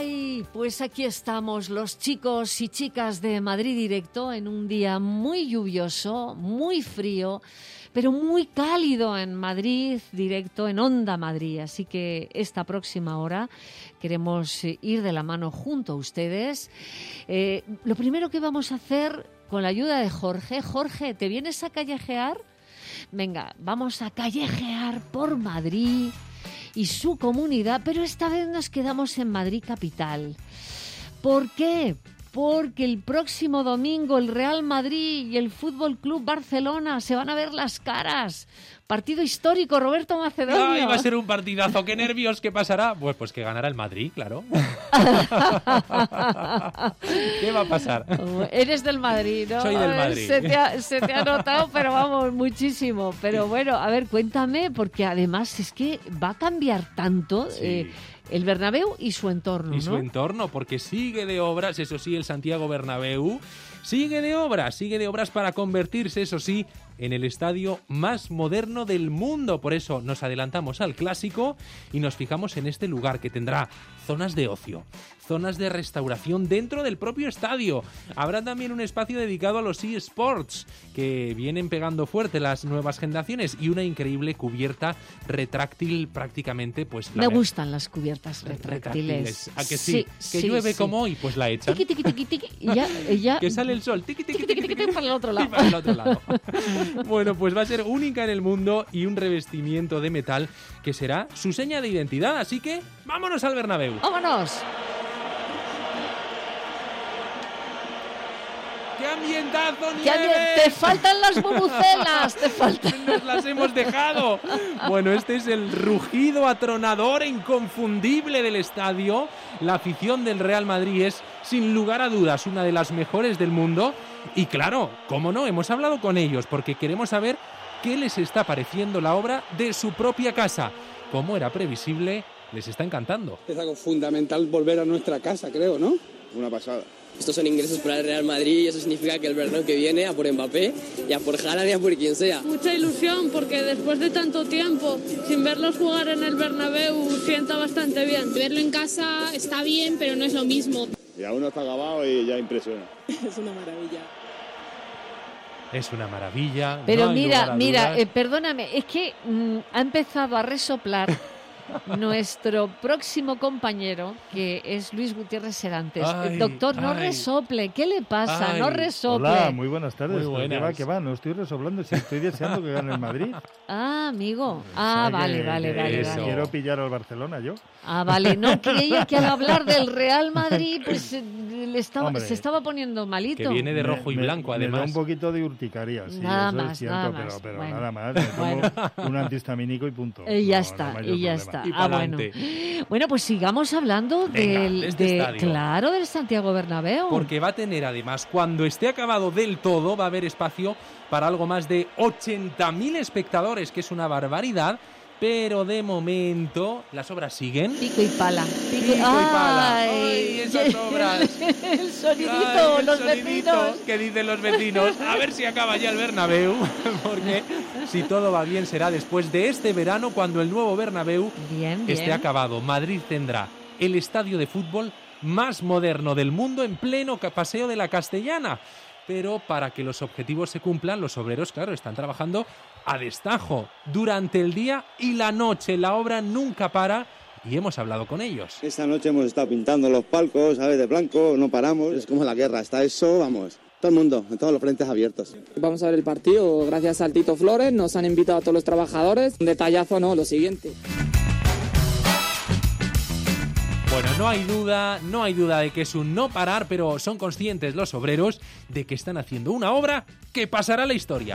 Ay, pues aquí estamos los chicos y chicas de Madrid Directo en un día muy lluvioso, muy frío, pero muy cálido en Madrid Directo, en Onda Madrid. Así que esta próxima hora queremos ir de la mano junto a ustedes. Lo primero que vamos a hacer con la ayuda de Jorge. Jorge, ¿te vienes a callejear? Venga, vamos a callejear por Madrid y su comunidad, pero esta vez nos quedamos en Madrid capital. ¿Por qué? Porque el próximo domingo el Real Madrid y el Fútbol Club Barcelona se van a ver las caras. Partido histórico, Roberto Macedonio. Ay, va a ser un partidazo. ¡Qué nervios! ¿Qué pasará? Pues que ganará el Madrid, claro. ¿Qué va a pasar? Eres del Madrid, ¿no? Soy del Madrid. Se te ha notado, pero vamos, muchísimo. Pero bueno, a ver, cuéntame, porque además es que va a cambiar tanto... Sí. El Bernabéu y su entorno, ¿no? Y su entorno, porque sigue de obras, eso sí, el Santiago Bernabéu sigue de obras para convertirse, eso sí, en el estadio más moderno del mundo. Por eso nos adelantamos al clásico y nos fijamos en este lugar que tendrá zonas de ocio, zonas de restauración dentro del propio estadio. Habrá también un espacio dedicado a los eSports, que vienen pegando fuerte las nuevas generaciones, y una increíble cubierta retráctil prácticamente, pues... Me gustan las cubiertas retráctiles. ¿A que sí? Que llueve como hoy, pues la echan. Tiqui, tiqui, tiqui, tiqui, y ya... Que sale el sol, tiqui, tiqui, tiqui, tiqui, para el otro lado. para el otro lado. Bueno, pues va a ser única en el mundo y un revestimiento de metal que será su seña de identidad. Así que, ¡vámonos al Bernabéu! ¡Vámonos! ¡Qué ambientazo, nieve! ¡Te faltan las bubucelas! ¡Te faltan! ¡Nos las hemos dejado! Bueno, este es el rugido atronador e inconfundible del estadio. La afición del Real Madrid es, sin lugar a dudas, una de las mejores del mundo. Y claro, cómo no, hemos hablado con ellos porque queremos saber qué les está pareciendo la obra de su propia casa. Como era previsible, les está encantando. Es algo fundamental volver a nuestra casa, creo, ¿no? Una pasada. Estos son ingresos para el Real Madrid y eso significa que el Bernabéu que viene a por Mbappé y a por Haaland y a por quien sea. Mucha ilusión porque después de tanto tiempo sin verlos jugar en el Bernabéu sienta bastante bien. Verlo en casa está bien, pero no es lo mismo. Y aún no está acabado y ya impresiona. Es una maravilla. Es una maravilla. Pero no mira, perdóname, es que ha empezado a resoplar nuestro próximo compañero, que es Luis Gutiérrez Serantes. Doctor, no resople. ¿Qué le pasa? No resople. Hola, muy buenas tardes. Muy buenas. ¿Qué va? No estoy resoplando, si estoy deseando que gane el Madrid. Ah, amigo. Vale. Vale. Quiero pillar al Barcelona, yo. Ah, vale. No, creía que al hablar del Real Madrid, pues se estaba poniendo malito. Que viene de rojo y blanco, además. Me da un poquito de urticaria, sí, nada eso más, es cierto, nada más. pero Bueno. nada más. Me tomo un antihistamínico y punto. Y ya No está, hay mayor y ya problema. está. Y pa'lante. Bueno, pues sigamos hablando Venga, este estadio. Claro, del Santiago Bernabéu. Porque va a tener, además, cuando esté acabado del todo, va a haber espacio para algo más de 80.000 espectadores, que es una barbaridad. Pero de momento las obras siguen. Pico y pala. Pico y pala. ¡Ay, esas obras! El sonidito, Ay, los sonidito vecinos. que dicen los vecinos. A ver si acaba ya el Bernabéu. Porque si todo va bien será después de este verano, cuando el nuevo Bernabéu esté acabado. Madrid tendrá el estadio de fútbol más moderno del mundo en pleno paseo de la Castellana. Pero para que los objetivos se cumplan, los obreros, claro, están trabajando a destajo durante el día y la noche. La obra nunca para y hemos hablado con ellos. Esta noche hemos estado pintando los palcos, ¿sabes? De blanco, no paramos. Es como la guerra, está eso, vamos. Todo el mundo, en todos los frentes abiertos. Vamos a ver el partido gracias al Tito Flores, nos han invitado a todos los trabajadores. Un detallazo, ¿no? Lo siguiente. Bueno, no hay duda de que es un no parar, pero son conscientes los obreros de que están haciendo una obra que pasará a la historia.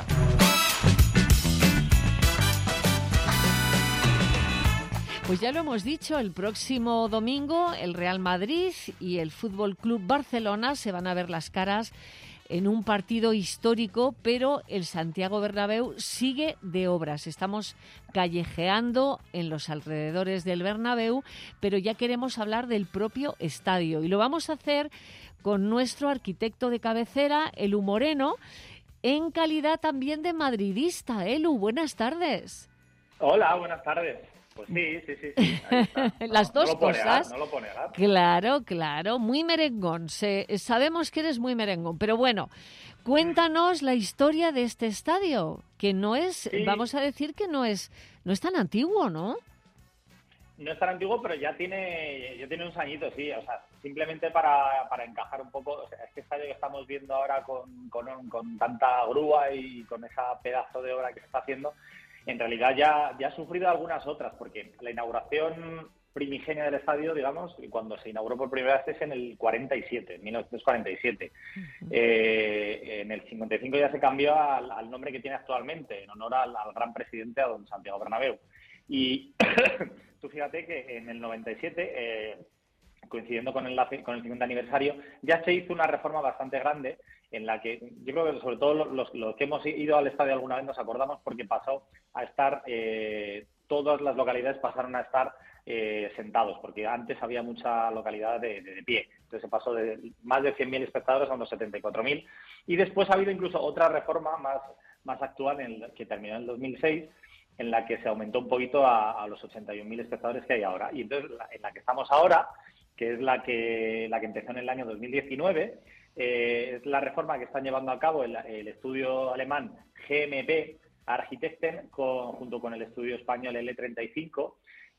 Pues ya lo hemos dicho, el próximo domingo el Real Madrid y el Fútbol Club Barcelona se van a ver las caras en un partido histórico, pero el Santiago Bernabéu sigue de obras. Estamos callejeando en los alrededores del Bernabéu, pero ya queremos hablar del propio estadio y lo vamos a hacer con nuestro arquitecto de cabecera, Elu Moreno, en calidad también de madridista. Elu, buenas tardes. Hola, buenas tardes. Pues sí, ahí está. Las dos no lo puedo cosas. negar, no lo puedo negar. Claro, muy merengón. Sabemos que eres muy merengón, pero bueno, cuéntanos la historia de este estadio, que no es, vamos a decir que no es tan antiguo, ¿no? No es tan antiguo, pero ya tiene unos añitos, sí. O sea, simplemente para encajar un poco, o sea, este estadio que estamos viendo ahora con tanta grúa y con esa pedazo de obra que se está haciendo, en realidad ya ha sufrido algunas otras, porque la inauguración primigenia del estadio, digamos, cuando se inauguró por primera vez es en el 47, en 1947. En el 55 ya se cambió al nombre que tiene actualmente, en honor al gran presidente, a don Santiago Bernabéu. Y tú fíjate que en el 97, coincidiendo con el 50 aniversario, ya se hizo una reforma bastante grande en la que yo creo que sobre todo los que hemos ido al estadio alguna vez nos acordamos, porque pasó a estar, todas las localidades pasaron a estar sentados, porque antes había mucha localidad de pie. Entonces se pasó de más de 100.000 espectadores a unos 74.000. Y después ha habido incluso otra reforma más actual que terminó en el 2006, en la que se aumentó un poquito a los 81.000 espectadores que hay ahora. Y entonces en la que estamos ahora, que es la que empezó en el año 2019, es la reforma que están llevando a cabo el estudio alemán GmbH Architekten junto con el estudio español L35.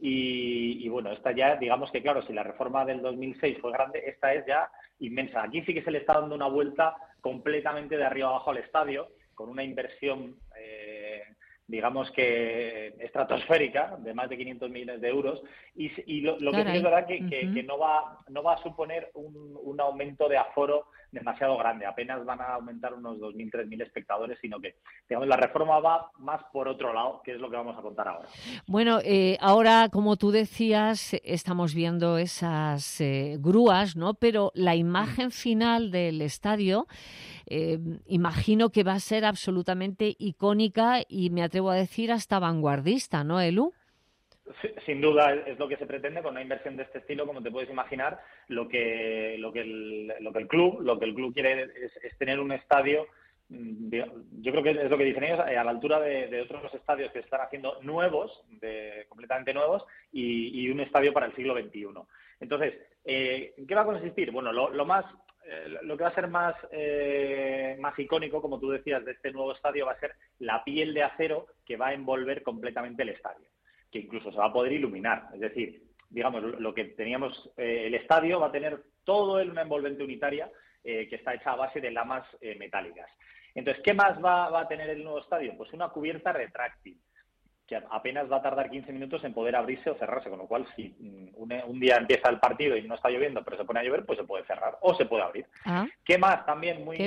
Y bueno, esta ya, digamos que claro, si la reforma del 2006 fue grande, esta es ya inmensa. Aquí sí que se le está dando una vuelta completamente de arriba abajo al estadio, con una inversión digamos que estratosférica, de más de 500 millones de euros, y lo que sí es verdad que no va a suponer un aumento de aforo demasiado grande, apenas van a aumentar unos 2.000, 3.000 espectadores, sino que, digamos, la reforma va más por otro lado, que es lo que vamos a contar ahora. Bueno, ahora, como tú decías, estamos viendo esas grúas, ¿no? Pero la imagen final del estadio, imagino que va a ser absolutamente icónica y me atrevo a decir hasta vanguardista, ¿no, Elu? Sin duda es lo que se pretende con una inversión de este estilo, como te puedes imaginar. Lo que el club quiere es tener un estadio, yo creo que es lo que dicen ellos, a la altura de otros estadios que se están haciendo nuevos, completamente nuevos, y un estadio para el siglo XXI. Entonces, ¿en qué va a consistir? Bueno, lo que va a ser más icónico, como tú decías, de este nuevo estadio va a ser la piel de acero que va a envolver completamente el estadio, que incluso se va a poder iluminar. Es decir, digamos, lo que teníamos, el estadio va a tener todo una envolvente unitaria que está hecha a base de lamas metálicas. Entonces, ¿qué más va a tener el nuevo estadio? Pues una cubierta retráctil, que apenas va a tardar 15 minutos en poder abrirse o cerrarse, con lo cual si un día empieza el partido y no está lloviendo, pero se pone a llover, pues se puede cerrar o se puede abrir. ¿Qué más? También muy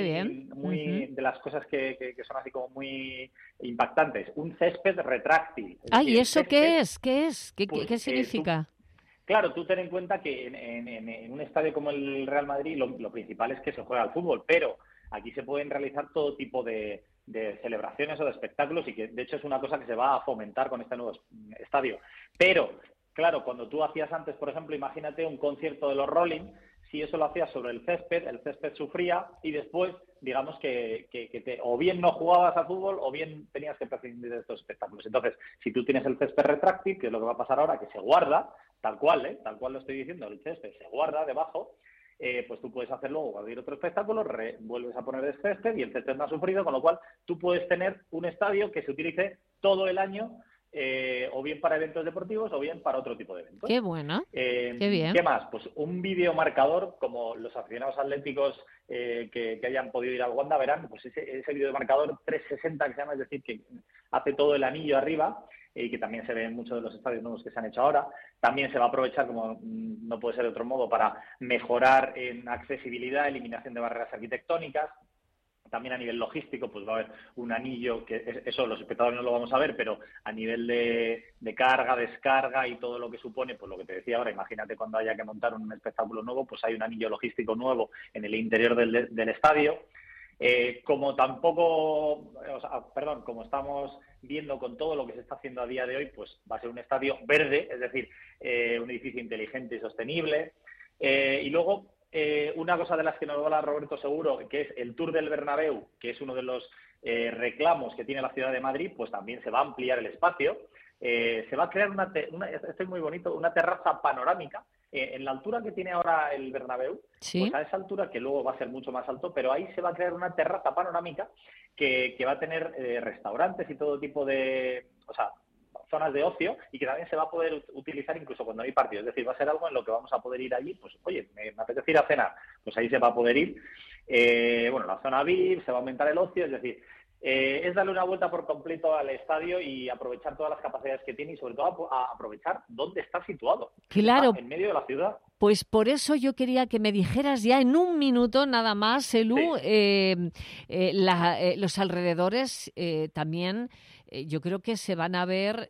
de las cosas que son así como muy impactantes, un césped retráctil. ¿Y eso qué es? ¿Qué significa? Claro, tú ten en cuenta que en un estadio como el Real Madrid lo principal es que se juega al fútbol, pero aquí se pueden realizar todo tipo de celebraciones o de espectáculos, y que de hecho es una cosa que se va a fomentar con este nuevo estadio. Pero, claro, cuando tú hacías antes, por ejemplo, imagínate un concierto de los Rolling, si eso lo hacías sobre el césped sufría y después, digamos que o bien no jugabas a fútbol o bien tenías que prescindir de estos espectáculos. Entonces, si tú tienes el césped retráctil, que es lo que va a pasar ahora, que se guarda, tal cual lo estoy diciendo, el césped se guarda debajo, pues tú puedes hacer luego abrir otro espectáculo, vuelves a poner el césped y el césped no ha sufrido, con lo cual tú puedes tener un estadio que se utilice todo el año, o bien para eventos deportivos o bien para otro tipo de eventos. ¡Qué bueno! ¡Qué bien! ¿Qué más? Pues un videomarcador, como los aficionados atléticos que hayan podido ir al Wanda verán, pues ese videomarcador 360 que se llama, es decir, que hace todo el anillo arriba, y que también se ve en muchos de los estadios nuevos que se han hecho ahora. También se va a aprovechar, como no puede ser de otro modo, para mejorar en accesibilidad, eliminación de barreras arquitectónicas. También a nivel logístico, pues va a haber un anillo, que eso los espectadores no lo vamos a ver, pero a nivel de carga, descarga y todo lo que supone, pues lo que te decía ahora, imagínate cuando haya que montar un espectáculo nuevo, pues hay un anillo logístico nuevo en el interior del estadio. Como estamos viendo con todo lo que se está haciendo a día de hoy, pues va a ser un estadio verde, es decir, un edificio inteligente y sostenible. Y luego, una cosa de las que nos va a hablar Roberto seguro, que es el Tour del Bernabéu, que es uno de los reclamos que tiene la ciudad de Madrid, pues también se va a ampliar el espacio. Se va a crear esto es muy bonito, una terraza panorámica en la altura que tiene ahora el Bernabéu. ¿Sí? Pues a esa altura, que luego va a ser mucho más alto, pero ahí se va a crear una terraza panorámica que va a tener restaurantes y todo tipo de, o sea, zonas de ocio, y que también se va a poder utilizar incluso cuando hay partidos. Es decir, va a ser algo en lo que vamos a poder ir allí, pues oye, me apetece ir a cenar, pues ahí se va a poder ir. Bueno, la zona VIP, se va a aumentar el ocio, es decir, es darle una vuelta por completo al estadio y aprovechar todas las capacidades que tiene y sobre todo aprovechar dónde está situado. Claro. Está en medio de la ciudad. Pues por eso yo quería que me dijeras ya en un minuto nada más, Elu, los alrededores también. Yo creo que se van a ver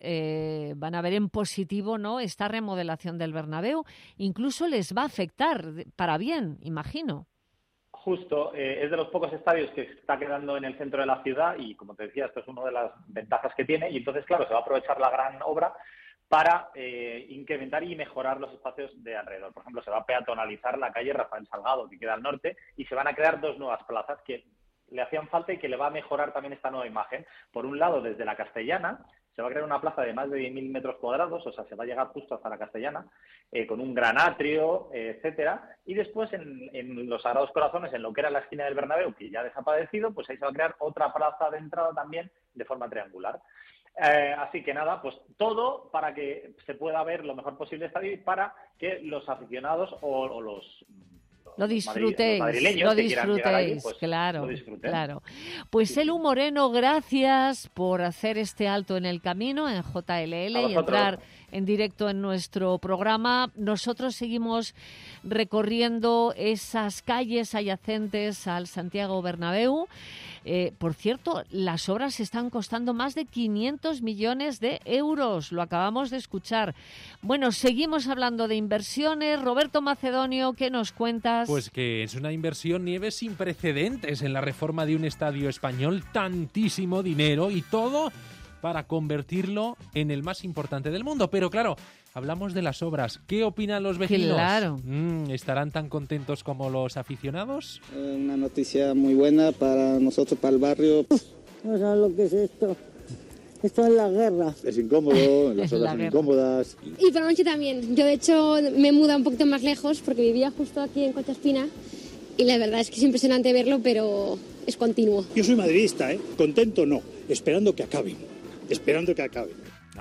en positivo, ¿no? Esta remodelación del Bernabéu. Incluso les va a afectar para bien, imagino. Justo, es de los pocos estadios que está quedando en el centro de la ciudad y, como te decía, esto es una de las ventajas que tiene, y entonces, claro, se va a aprovechar la gran obra para incrementar y mejorar los espacios de alrededor. Por ejemplo, se va a peatonalizar la calle Rafael Salgado, que queda al norte, y se van a crear 2 nuevas plazas que le hacían falta y que le va a mejorar también esta nueva imagen. Por un lado, desde la Castellana, se va a crear una plaza de más de 10.000 metros cuadrados, o sea, se va a llegar justo hasta la Castellana, con un gran atrio, etcétera. Y después, en los Sagrados Corazones, en lo que era la esquina del Bernabéu, que ya ha desaparecido, pues ahí se va a crear otra plaza de entrada también de forma triangular. Así que nada, pues todo para que se pueda ver lo mejor posible el estadio y para que los aficionados o los... Lo disfrutéis, allí, pues, claro, lo disfruten. Claro. Pues Elu Moreno, gracias por hacer este alto en el camino en JLL y entrar en directo en nuestro programa. Nosotros seguimos recorriendo esas calles adyacentes al Santiago Bernabéu. Por cierto, las obras están costando más de 500 millones de euros, lo acabamos de escuchar. Bueno, seguimos hablando de inversiones. Roberto Macedonio, ¿qué nos cuentas? Pues que es una inversión, Nieves, sin precedentes en la reforma de un estadio español, tantísimo dinero y todo para convertirlo en el más importante del mundo. Pero claro, hablamos de las obras. ¿Qué opinan los vecinos? Claro. ¿Estarán tan contentos como los aficionados? Una noticia muy buena para nosotros, para el barrio. No sabes lo que es esto. Esto es la guerra. Es incómodo, las obras son incómodas. Y por la noche también. Yo, de hecho, me he mudado un poquito más lejos porque vivía justo aquí en Concha Espina. Y la verdad es que es impresionante verlo, pero es continuo. Yo soy madridista, contento no, esperando que acaben. Esperando que acabe.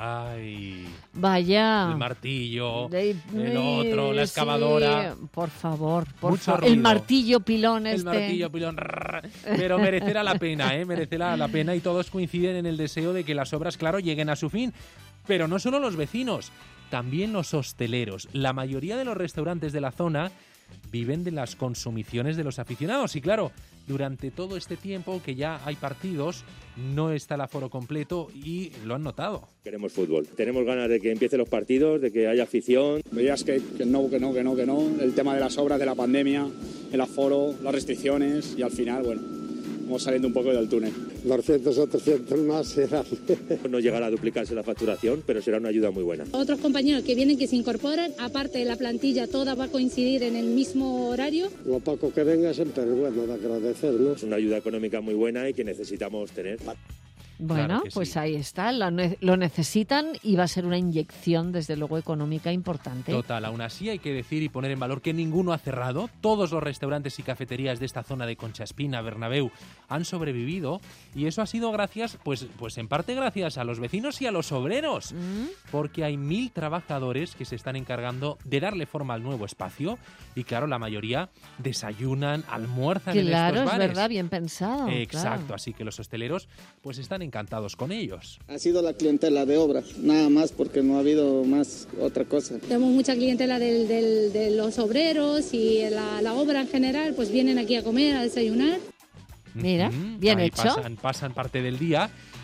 Ay, vaya. El martillo, el otro, la excavadora. Sí, por favor, El martillo pilón El martillo pilón. Pero merecerá la pena, merecerá la pena, y todos coinciden en el deseo de que las obras, claro, lleguen a su fin. Pero no solo los vecinos, también los hosteleros. La mayoría de los restaurantes de la zona viven de las consumiciones de los aficionados y claro, durante todo este tiempo que ya hay partidos, no está el aforo completo y lo han notado. Queremos fútbol, tenemos ganas de que empiecen los partidos, de que haya afición. Veías que no, el tema de las obras, de la pandemia, el aforo, las restricciones y al final, bueno, vamos saliendo un poco del túnel. 200 o 300 más serán. No llegará a duplicarse la facturación, pero será una ayuda muy buena. Otros compañeros que vienen, que se incorporan, aparte de la plantilla toda va a coincidir en el mismo horario. Lo poco que venga siempre es bueno de agradecer, ¿no? Es una ayuda económica muy buena y que necesitamos tener. Bueno, claro pues sí. Ahí está, lo necesitan y va a ser una inyección, desde luego, económica importante. Total, aún así hay que decir y poner en valor que ninguno ha cerrado. Todos los restaurantes y cafeterías de esta zona de Concha Espina, Bernabéu, han sobrevivido y eso ha sido gracias, pues en parte gracias a los vecinos y a los obreros, porque hay 1.000 trabajadores que se están encargando de darle forma al nuevo espacio y claro, la mayoría desayunan, almuerzan en estos bares. Claro, es verdad, bien pensado. Exacto, claro. Así que los hosteleros pues están encantados con ellos. Ha sido la clientela de obra, nada más, porque no ha habido más otra cosa. Tenemos mucha clientela de los obreros y la obra en general, pues vienen aquí a comer, a desayunar. Mira, bien ahí hecho. Pasan parte del día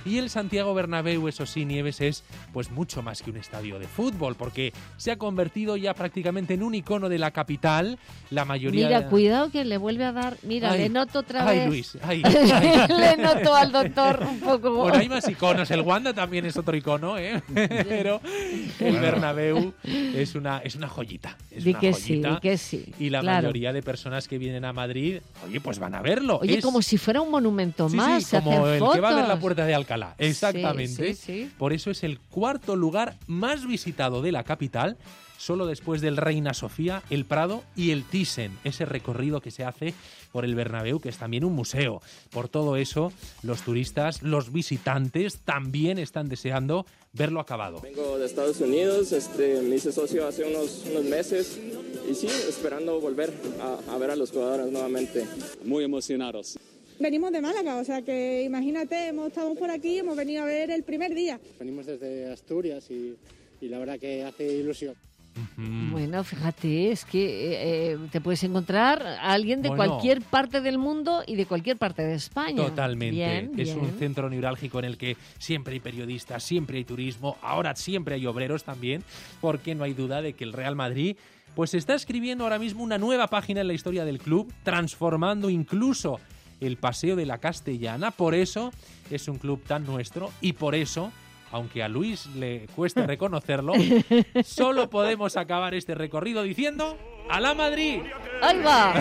Y el Santiago Bernabéu, eso sí, Nieves, es pues mucho más que un estadio de fútbol, porque se ha convertido ya prácticamente en un icono de la capital. La mayoría... Mira, cuidado que le vuelve a dar... Mira, le noto otra vez... Ay, Luis, ay. Le noto al doctor un poco... Bueno, hay más iconos. El Wanda también es otro icono, ¿eh? Pero el Bernabéu es una joyita. Es Di una que joyita. sí, di que sí. Y la claro. mayoría de personas que vienen a Madrid, oye, pues van a verlo. Oye, como si fuera un monumento más. Sí, como se hacen el fotos. que va a ver la Puerta de Alcalá. Exactamente. Sí. Por eso es el cuarto lugar más visitado de la capital, solo después del Reina Sofía, el Prado y el Thyssen, ese recorrido que se hace por el Bernabéu, que es también un museo. Por todo eso, los turistas, los visitantes, también están deseando verlo acabado. Vengo de Estados Unidos, me hice socio hace unos meses y sí, esperando volver a ver a los jugadores nuevamente. Muy emocionados. Venimos de Málaga, o sea que imagínate, estamos por aquí, hemos venido a ver el primer día. Venimos desde Asturias y la verdad que hace ilusión. Bueno, fíjate, es que te puedes encontrar a alguien de cualquier parte del mundo y de cualquier parte de España. Totalmente. Es bien. un centro neurálgico en el que siempre hay periodistas, siempre hay turismo, ahora siempre hay obreros también, porque no hay duda de que el Real Madrid pues está escribiendo ahora mismo una nueva página en la historia del club, transformando incluso el Paseo de la Castellana. Por eso es un club tan nuestro y por eso, aunque a Luis le cueste reconocerlo, solo podemos acabar este recorrido diciendo ¡Alá Madrid! ¡Ahí va!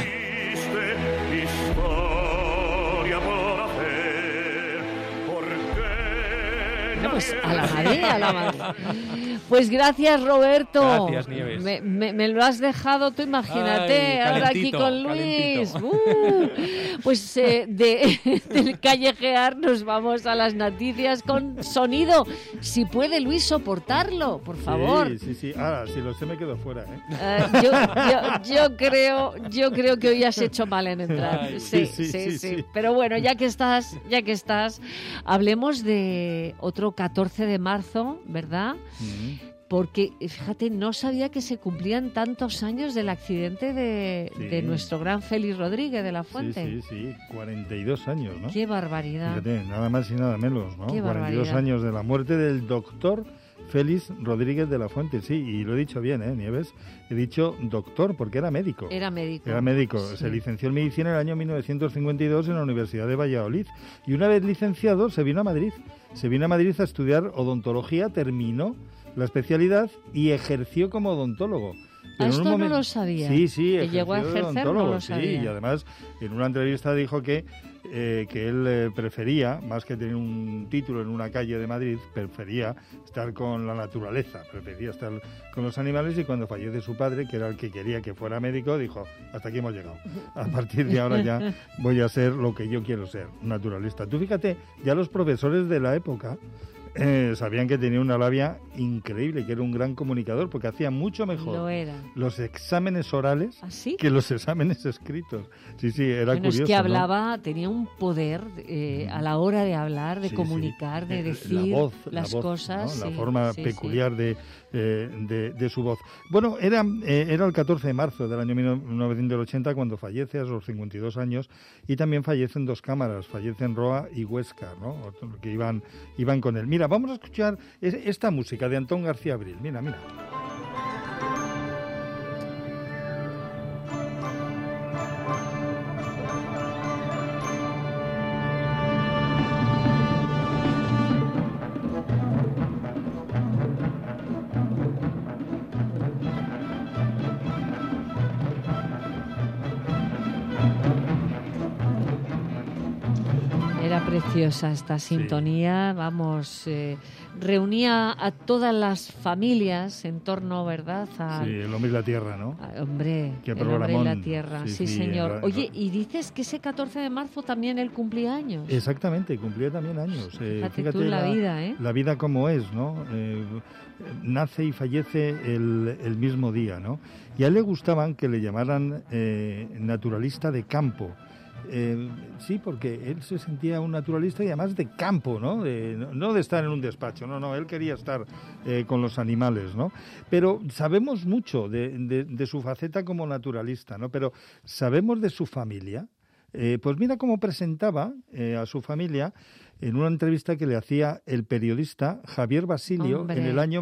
Bueno, pues a la Madrid, a la Madrid. Pues gracias, Roberto. Gracias, Nieves. Me lo has dejado, tú imagínate, Ay, ahora aquí con Luis. Pues del callejear nos vamos a las noticias con sonido. Si puede Luis soportarlo, por favor. Sí. Ahora, si lo sé me quedo fuera, ¿eh? Yo creo que hoy has hecho mal en entrar. Ay, sí. Pero bueno, ya que estás, hablemos de otro 14 de marzo, ¿verdad? Porque, fíjate, no sabía que se cumplían tantos años del accidente de nuestro gran Félix Rodríguez de la Fuente. Sí, 42 años, ¿no? ¡Qué barbaridad! Fíjate, nada más y nada menos, ¿no? ¡Qué 42 barbaridad! años de la muerte del doctor Félix Rodríguez de la Fuente, sí, y lo he dicho bien, Nieves, he dicho doctor porque era médico. Era médico. Sí. Se licenció en medicina en el año 1952 en la Universidad de Valladolid y una vez licenciado se vino a Madrid. Se vino a Madrid a estudiar odontología, terminó la especialidad y ejerció como odontólogo. Pero esto no lo sabía. Sí, que llegó a ejercer, no lo sabía. Sí, y además en una entrevista dijo que él prefería, más que tener un título en una calle de Madrid, prefería estar con la naturaleza, prefería estar con los animales, y cuando fallece su padre, que era el que quería que fuera médico, dijo, hasta aquí hemos llegado. A partir de ahora ya voy a ser lo que yo quiero ser, naturalista. Tú fíjate, ya los profesores de la época sabían que tenía una labia increíble, que era un gran comunicador, porque hacía mucho mejor los exámenes orales que los exámenes escritos. Sí, era curioso. Es que hablaba, tenía un poder a la hora de hablar, de comunicar, de decir las cosas. ¿no? La forma peculiar de su voz. Bueno, era el 14 de marzo del año 1980 cuando fallece a los 52 años, y también fallecen dos cámaras, fallecen Roa y Huesca, ¿no? Que iban con él. Mira, vamos a escuchar esta música de Antón García Abril. Mira. Era preciosa esta sintonía, vamos, reunía a todas las familias en torno, ¿verdad? El hombre y la tierra, ¿no? Hombre, qué el programón. hombre y la tierra, sí señor. Oye, y dices que ese 14 de marzo también él cumplía años. Exactamente, cumplía también años. Fíjate tú la vida, ¿eh? La vida como es, ¿no? Nace y fallece el mismo día, ¿no? Y a él le gustaban que le llamaran naturalista de campo. Sí, porque él se sentía un naturalista y además de campo, ¿no? No de estar en un despacho, no, él quería estar con los animales, ¿no? Pero sabemos mucho de su faceta como naturalista, ¿no? Pero ¿sabemos de su familia? Pues mira cómo presentaba a su familia. en una entrevista que le hacía el periodista Javier Basilio en el año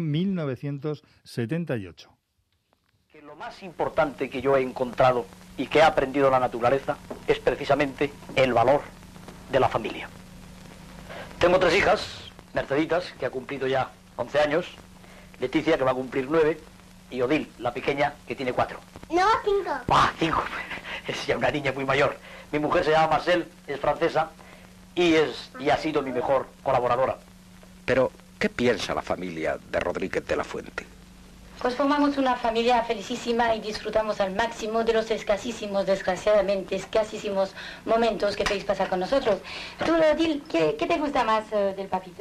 1978. Que lo más importante que yo he encontrado y que he aprendido de la naturaleza es precisamente el valor de la familia. Tengo 3 hijas, Merceditas, que ha cumplido ya 11 años, Leticia, que va a cumplir 9, y Odile, la pequeña, que tiene 4. No, 5. ¡Ah, 5! Es ya una niña muy mayor. Mi mujer se llama Marcel, es francesa, y ha sido mi mejor colaboradora. Pero, ¿qué piensa la familia de Rodríguez de la Fuente? Pues formamos una familia felicísima y disfrutamos al máximo de los escasísimos, desgraciadamente, escasísimos momentos que podéis pasar con nosotros. Tú, Odile, ¿qué te gusta más del papito?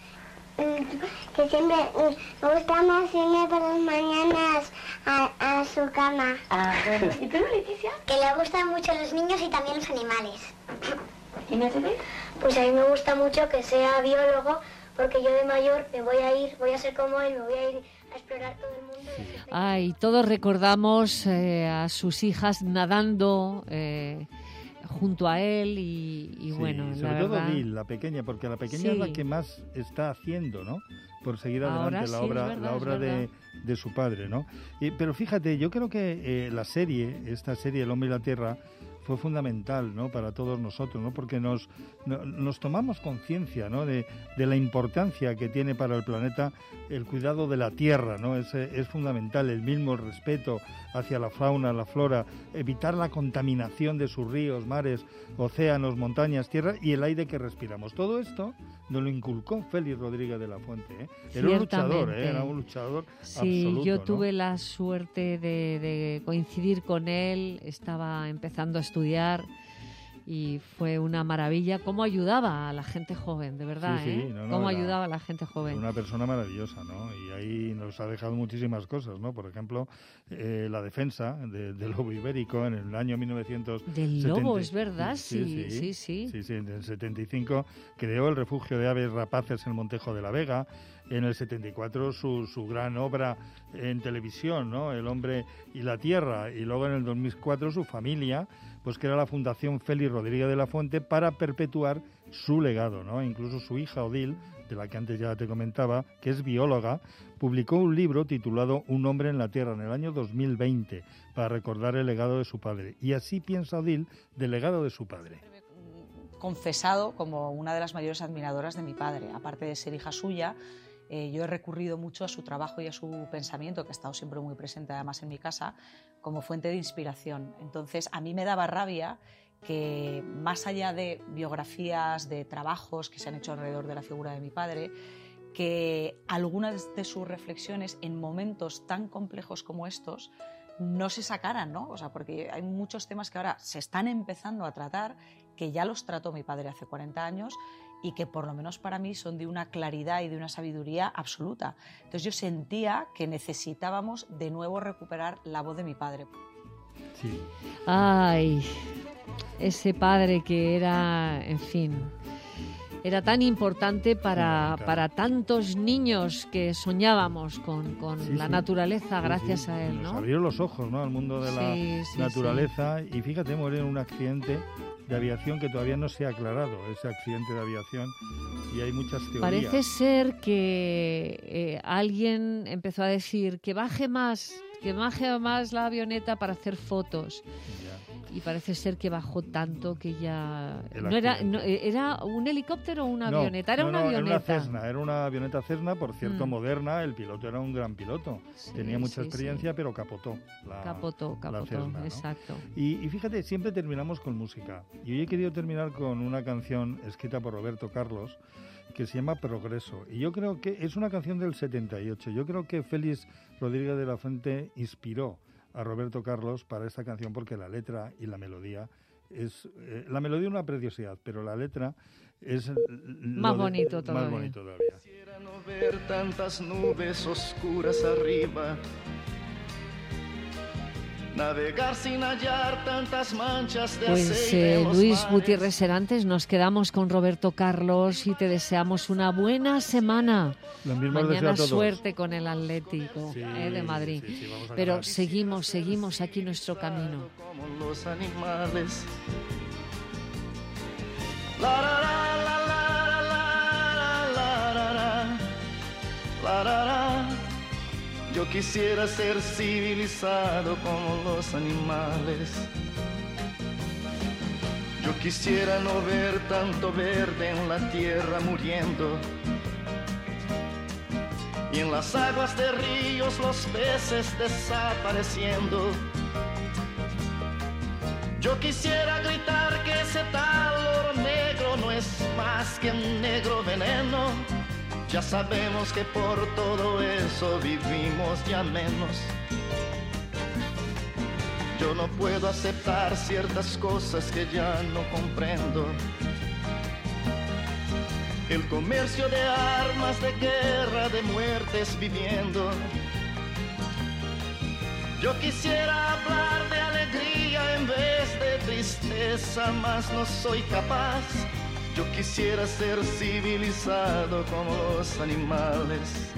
Que siempre me gusta más irme por las mañanas a su cama. Ah, bueno. ¿Y tú, Leticia? Que le gustan mucho los niños y también los animales. ¿Y Mercedes? Pues a mí me gusta mucho que sea biólogo, porque yo de mayor me voy a ser como él, me voy a ir a explorar todo el mundo. Ay, todos recordamos a sus hijas nadando junto a él y bueno, sobre la todo verdad... Odile, la pequeña, porque la pequeña es la que más está haciendo, ¿no? Por seguir adelante la obra de su padre, ¿no? Pero fíjate, yo creo que esta serie El hombre y la tierra, fue fundamental, ¿no?, para todos nosotros, ¿no?, porque nos tomamos conciencia, ¿no?, de la importancia que tiene para el planeta el cuidado de la tierra, ¿no? Es fundamental, el mismo respeto hacia la fauna, la flora, evitar la contaminación de sus ríos, mares, océanos, montañas, tierra y el aire que respiramos. Todo esto nos lo inculcó Félix Rodríguez de la Fuente, ¿eh? Era un luchador sí, absoluto. Yo tuve la suerte de coincidir con él, estaba empezando a estudiar y fue una maravilla cómo ayudaba a la gente joven, de verdad, cómo ayudaba a la gente joven. Una persona maravillosa, ¿no? Y ahí nos ha dejado muchísimas cosas, ¿no? Por ejemplo, la defensa del lobo ibérico en el año 1970. Del lobo, es verdad, sí. En el 75 creó el refugio de aves rapaces en Montejo de la Vega. En el 74 su gran obra en televisión, ¿no?, El hombre y la tierra. Y luego en el 2004 su familia, pues crea la Fundación Félix Rodríguez de la Fuente para perpetuar su legado, ¿no? Incluso su hija Odile, de la que antes ya te comentaba, que es bióloga, publicó un libro titulado Un hombre en la tierra en el año 2020 para recordar el legado de su padre. Y así piensa Odile del legado de su padre. Confesado como una de las mayores admiradoras de mi padre, aparte de ser hija suya. Yo he recurrido mucho a su trabajo y a su pensamiento, que ha estado siempre muy presente además en mi casa, como fuente de inspiración. Entonces, a mí me daba rabia que, más allá de biografías, de trabajos que se han hecho alrededor de la figura de mi padre, que algunas de sus reflexiones en momentos tan complejos como estos no se sacaran, ¿no? O sea, porque hay muchos temas que ahora se están empezando a tratar, que ya los trató mi padre hace 40 años, y que por lo menos para mí son de una claridad y de una sabiduría absoluta. Entonces yo sentía que necesitábamos de nuevo recuperar la voz de mi padre. Sí. Ay, ese padre que era, en fin, era tan importante para tantos niños que soñábamos con la naturaleza gracias a él, ¿no? Nos abrió los ojos, ¿no?, al mundo de la naturaleza. Y fíjate, muere en un accidente de aviación que todavía no se ha aclarado, ese accidente de aviación, y hay muchas teorías. Parece ser que alguien empezó a decir que baje más la avioneta para hacer fotos. Y parece ser que bajó tanto que ya... ¿Era un helicóptero o una avioneta? Era una avioneta. Era una avioneta Cessna, por cierto, moderna. El piloto era un gran piloto. Tenía mucha experiencia, pero capotó. Capotó, la Cessna, ¿no? Exacto. Y fíjate, siempre terminamos con música. Y hoy he querido terminar con una canción escrita por Roberto Carlos, que se llama Progreso. Y yo creo que es una canción del 78. Yo creo que Félix Rodríguez de la Fuente inspiró a Roberto Carlos para esta canción, porque la letra y la melodía es la melodía una preciosidad, pero la letra es más bonito todavía. Quisiera no ver tantas nubes oscuras arriba, navegar sin hallar tantas manchas de aceite en los Luis mares. Gutiérrez Serantes, nos quedamos con Roberto Carlos y te deseamos una buena semana. Mañana suerte con el Atlético de Madrid. Pero seguimos aquí nuestro camino. Como los animales. La, la, la, la, la, La, la, la. Yo quisiera ser civilizado como los animales. Yo quisiera no ver tanto verde en la tierra muriendo, y en las aguas de ríos los peces desapareciendo. Yo quisiera gritar que ese tal oro negro no es más que un negro veneno. Ya sabemos que por todo eso vivimos ya menos. Yo no puedo aceptar ciertas cosas que ya no comprendo. El comercio de armas, de guerra, de muertes viviendo. Yo quisiera hablar de alegría en vez de tristeza, mas no soy capaz. Yo quisiera ser civilizado como los animales.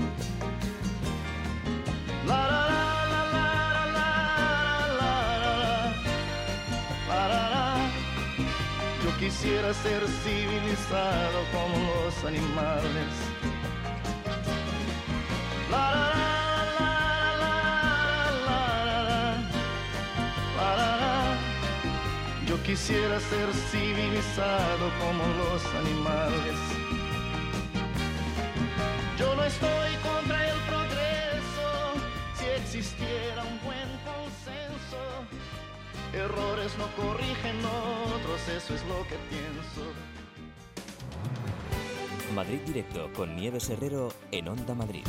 La, la, la, la, la, la, la, la, la, la. Yo quisiera ser civilizado como los animales. La, la, la. Yo quisiera ser civilizado como los animales. Yo no estoy contra el progreso, si existiera un buen consenso. Errores no corrigen otros, eso es lo que pienso. Madrid Directo con Nieves Herrero en Onda Madrid.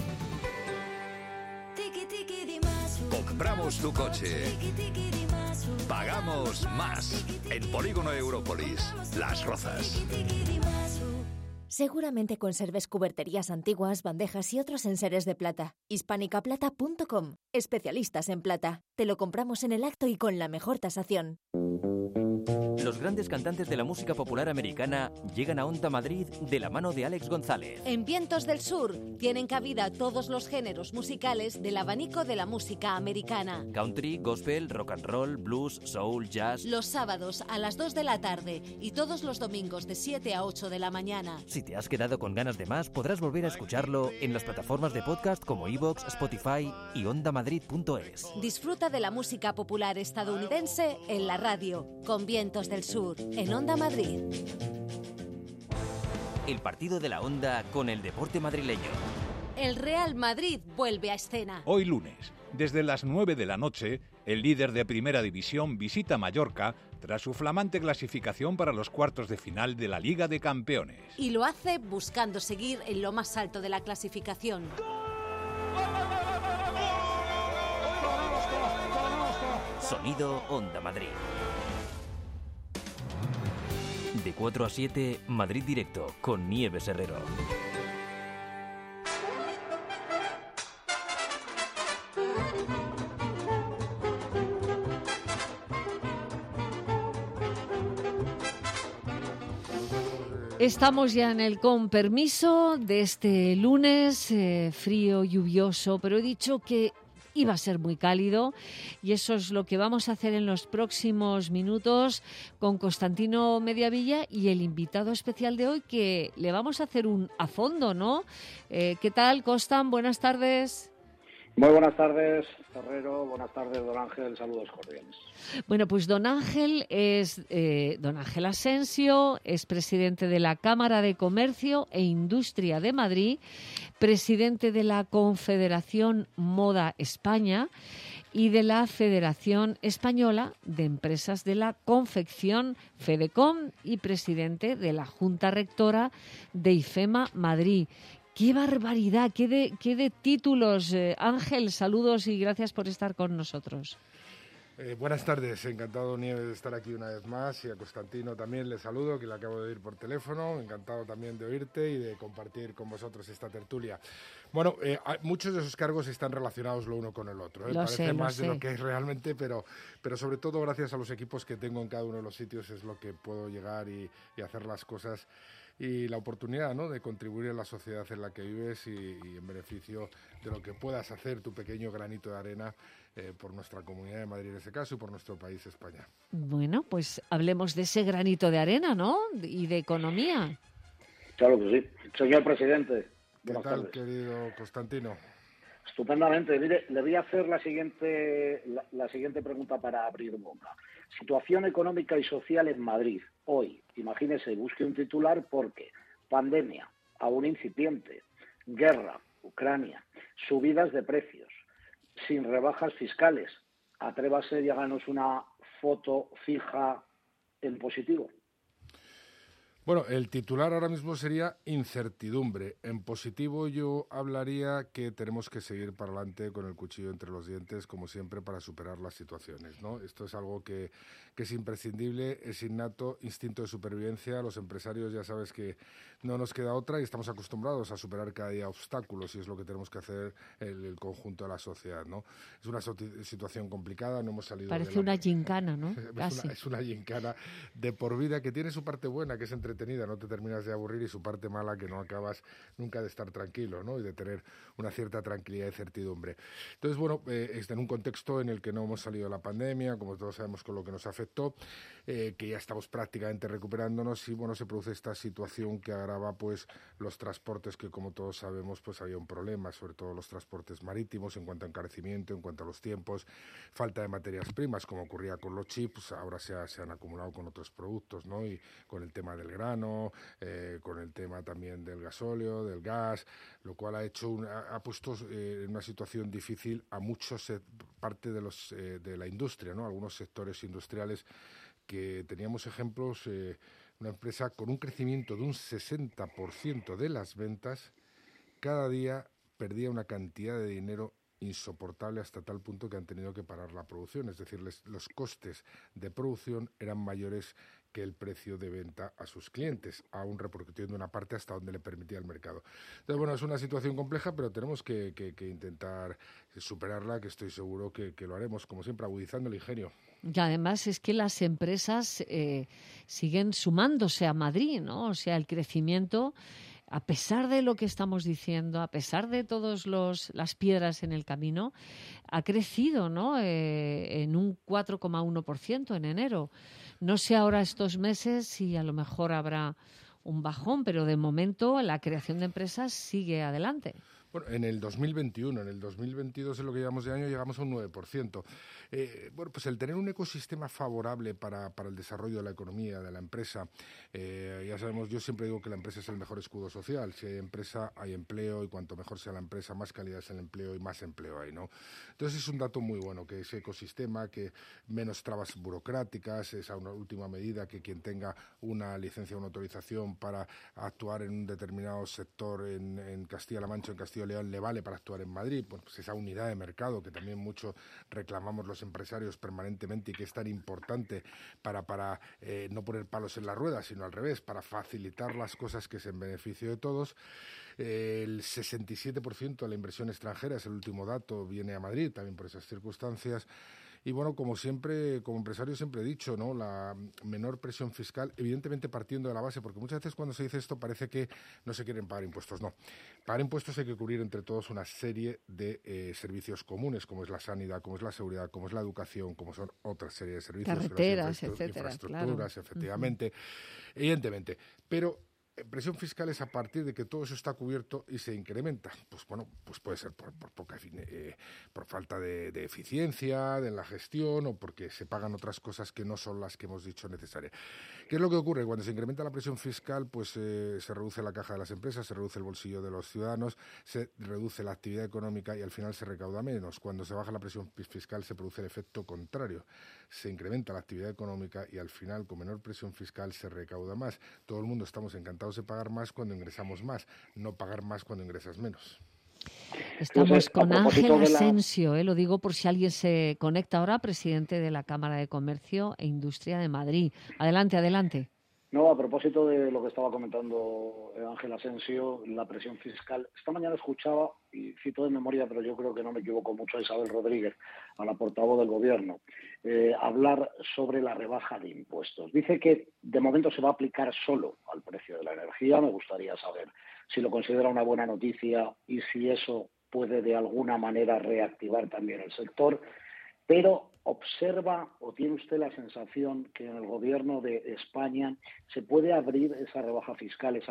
Compramos tu coche. Pagamos más. En Polígono Európolis, Las Rozas. Seguramente conserves cuberterías antiguas, bandejas y otros enseres de plata. Hispanicaplata.com. Especialistas en plata. Te lo compramos en el acto y con la mejor tasación. Los grandes cantantes de la música popular americana llegan a Onda Madrid de la mano de Alex González. En Vientos del Sur tienen cabida todos los géneros musicales del abanico de la música americana. Country, gospel, rock and roll, blues, soul, jazz. Los sábados a las 2 de la tarde y todos los domingos de 7 a 8 de la mañana. Si te has quedado con ganas de más, podrás volver a escucharlo en las plataformas de podcast como iVoox, Spotify y ondamadrid.es. Disfruta de la música popular estadounidense en la radio, con Vientos del Sur, en Onda Madrid. El partido de la Onda con el deporte madrileño. El Real Madrid vuelve a escena. Hoy lunes, desde las 9 de la noche, el líder de Primera División visita Mallorca tras su flamante clasificación para los cuartos de final de la Liga de Campeones. Y lo hace buscando seguir en lo más alto de la clasificación. Sonido Onda Madrid. De 4 a 7, Madrid Directo con Nieves Herrero. Estamos ya en el con permiso de este lunes, frío, lluvioso, pero he dicho que iba a ser muy cálido y eso es lo que vamos a hacer en los próximos minutos con Constantino Mediavilla y el invitado especial de hoy que le vamos a hacer un a fondo, ¿no? ¿Qué tal, Constan? Buenas tardes. Muy buenas tardes, Herrero. Buenas tardes, don Ángel. Saludos cordiales. Bueno, pues don Ángel es don Ángel Asensio, es presidente de la Cámara de Comercio e Industria de Madrid, presidente de la Confederación Moda España y de la Federación Española de Empresas de la Confección, FEDECOM, y presidente de la Junta Rectora de IFEMA Madrid. ¡Qué barbaridad! ¡Qué de títulos! Ángel, saludos y gracias por estar con nosotros. Buenas tardes, encantado, Nieves, de estar aquí una vez más, y a Constantino también le saludo, que le acabo de oír por teléfono, encantado también de oírte y de compartir con vosotros esta tertulia. Bueno, muchos de esos cargos están relacionados lo uno con el otro, parece más de lo que es realmente, pero sobre todo gracias a los equipos que tengo en cada uno de los sitios es lo que puedo llegar y hacer las cosas, y la oportunidad, ¿no?, de contribuir en la sociedad en la que vives y en beneficio de lo que puedas hacer, tu pequeño granito de arena, por nuestra Comunidad de Madrid en ese caso y por nuestro país, España. Bueno, pues hablemos de ese granito de arena, ¿no?, y de economía. Claro que sí. Señor presidente. ¿Qué Buenas tal, tardes. querido Constantino? Estupendamente. Mire, le voy a hacer la siguiente pregunta para abrir boca. Situación económica y social en Madrid. Hoy, imagínese, busque un titular porque pandemia, aún incipiente, guerra, Ucrania, subidas de precios, sin rebajas fiscales. Atrévase y háganos una foto fija en positivo. Bueno, el titular ahora mismo sería incertidumbre. En positivo yo hablaría que tenemos que seguir para adelante con el cuchillo entre los dientes, como siempre, para superar las situaciones, ¿no? Esto es algo que es imprescindible, es innato, instinto de supervivencia. Los empresarios ya sabes que no nos queda otra y estamos acostumbrados a superar cada día obstáculos y es lo que tenemos que hacer el conjunto de la sociedad, ¿no? Es una situación complicada, no hemos salido... Parece una gincana, ¿no? Casi. Es una gincana de por vida que tiene su parte buena, que es entretenida, no te terminas de aburrir, y su parte mala, que no acabas nunca de estar tranquilo, ¿no? Y de tener una cierta tranquilidad y certidumbre. Entonces, bueno, en un contexto en el que no hemos salido de la pandemia, como todos sabemos con lo que nos afectó, que ya estamos prácticamente recuperándonos y, bueno, se produce esta situación que agrava, pues, los transportes, que como todos sabemos, pues había un problema, sobre todo los transportes marítimos, en cuanto a encarecimiento, en cuanto a los tiempos, falta de materias primas, como ocurría con los chips, ahora se han acumulado con otros productos, ¿no? Y con el tema del grano, con el tema también del gasóleo, del gas, lo cual ha puesto en una situación difícil a muchos parte de la industria, ¿no? Algunos sectores industriales que teníamos ejemplos, una empresa con un crecimiento de un 60% de las ventas, cada día perdía una cantidad de dinero insoportable hasta tal punto que han tenido que parar la producción. Es decir, los costes de producción eran mayores que el precio de venta a sus clientes, aún repercutiendo una parte hasta donde le permitía el mercado. Entonces, bueno, es una situación compleja, pero tenemos que intentar superarla, que estoy seguro que lo haremos, como siempre, agudizando el ingenio. Y además es que las empresas siguen sumándose a Madrid, ¿no? O sea, el crecimiento, a pesar de lo que estamos diciendo, a pesar de todas las piedras en el camino, ha crecido, ¿no? En un 4,1% en enero. No sé ahora estos meses si a lo mejor habrá un bajón, pero de momento la creación de empresas sigue adelante. Bueno, en el 2021, en el 2022, en lo que llevamos de año, llegamos a un 9%. Bueno, pues el tener un ecosistema favorable para el desarrollo de la economía, de la empresa, ya sabemos, yo siempre digo que la empresa es el mejor escudo social. Si hay empresa, hay empleo, y cuanto mejor sea la empresa, más calidad es el empleo y más empleo hay, ¿no? Entonces es un dato muy bueno, que ese ecosistema, que menos trabas burocráticas, esa una última medida, que quien tenga una licencia o una autorización para actuar en un determinado sector en Castilla-La Mancha, en Castilla León, le vale para actuar en Madrid, pues esa unidad de mercado que también mucho reclamamos los empresarios permanentemente y que es tan importante para no poner palos en las ruedas, sino al revés, para facilitar las cosas, que es en beneficio de todos. El 67% de la inversión extranjera, es el último dato, viene a Madrid, también por esas circunstancias. Y bueno, como siempre, como empresario siempre he dicho, ¿no? La menor presión fiscal, evidentemente partiendo de la base, porque muchas veces cuando se dice esto parece que no se quieren pagar impuestos. No, pagar impuestos hay que cubrir entre todos una serie de servicios comunes, como es la sanidad, como es la seguridad, como es la educación, como son otra serie de servicios. Carreteras, etcétera, infraestructuras, claro. Efectivamente, evidentemente. Pero presión fiscal es a partir de que todo eso está cubierto y se incrementa. Pues bueno, pues puede ser por falta de eficiencia en la gestión, o porque se pagan otras cosas que no son las que hemos dicho necesarias. ¿Qué es lo que ocurre? Cuando se incrementa la presión fiscal, pues se reduce la caja de las empresas, se reduce el bolsillo de los ciudadanos, se reduce la actividad económica y al final se recauda menos. Cuando se baja la presión fiscal se produce el efecto contrario. Se incrementa la actividad económica y al final, con menor presión fiscal, se recauda más. Todo el mundo estamos encantados de pagar más cuando ingresamos más, no pagar más cuando ingresas menos. Estamos con Ángel Asensio, lo digo por si alguien se conecta ahora, presidente de la Cámara de Comercio e Industria de Madrid. Adelante, adelante. No, a propósito de lo que estaba comentando Ángel Asensio, la presión fiscal. Esta mañana escuchaba, y cito de memoria, pero yo creo que no me equivoco mucho, a Isabel Rodríguez, a la portavoz del Gobierno, hablar sobre la rebaja de impuestos. Dice que de momento se va a aplicar solo al precio de la energía. Me gustaría saber si lo considera una buena noticia y si eso puede de alguna manera reactivar también el sector. Pero observa o tiene usted la sensación que en el Gobierno de España se puede abrir esa rebaja fiscal, esa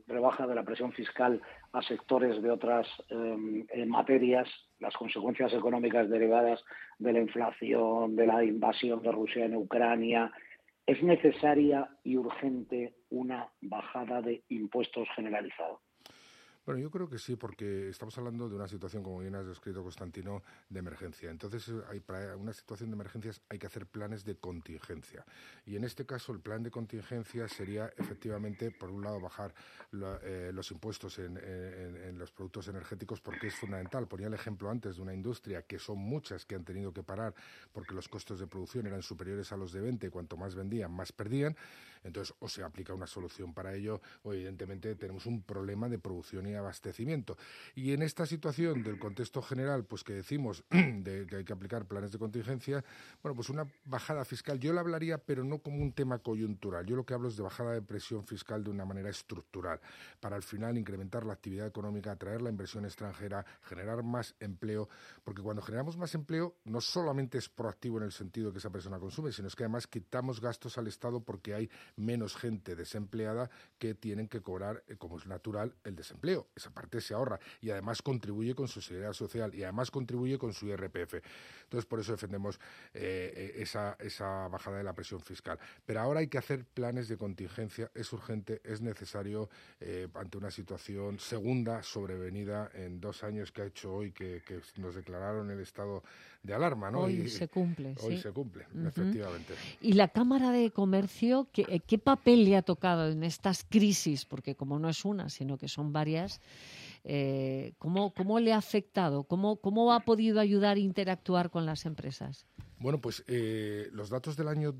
rebaja de la presión fiscal a sectores de otras materias, las consecuencias económicas derivadas de la inflación, de la invasión de Rusia en Ucrania. ¿Es necesaria y urgente una bajada de impuestos generalizada? Bueno, yo creo que sí, porque estamos hablando de una situación, como bien has descrito, Constantino, de emergencia. Entonces, para una situación de emergencias hay que hacer planes de contingencia. Y en este caso, el plan de contingencia sería, efectivamente, por un lado, bajar los impuestos en los productos energéticos, porque es fundamental. Ponía el ejemplo antes de una industria, que son muchas que han tenido que parar porque los costos de producción eran superiores a los de venta y cuanto más vendían, más perdían. Entonces, o se aplica una solución para ello, o evidentemente tenemos un problema de producción y abastecimiento. Y en esta situación del contexto general, pues que decimos de que hay que aplicar planes de contingencia, bueno, pues una bajada fiscal, yo la hablaría, pero no como un tema coyuntural. Yo lo que hablo es de bajada de presión fiscal de una manera estructural, para al final incrementar la actividad económica, atraer la inversión extranjera, generar más empleo, porque cuando generamos más empleo, no solamente es proactivo en el sentido que esa persona consume, sino es que además quitamos gastos al Estado porque hay menos gente desempleada que tienen que cobrar, como es natural, el desempleo. Esa parte se ahorra y además contribuye con su seguridad social y además contribuye con su IRPF. Entonces, por eso defendemos esa bajada de la presión fiscal. Pero ahora hay que hacer planes de contingencia, es urgente, es necesario ante una situación segunda sobrevenida en 2 años que ha hecho hoy, que nos declararon el estado de alarma, ¿no? Hoy se cumple, Hoy sí. se cumple, efectivamente. ¿Y la Cámara de Comercio, qué papel le ha tocado en estas crisis? Porque como no es una, sino que son varias, ¿cómo le ha afectado? ¿Cómo ha podido ayudar a interactuar con las empresas? Bueno, pues los datos del año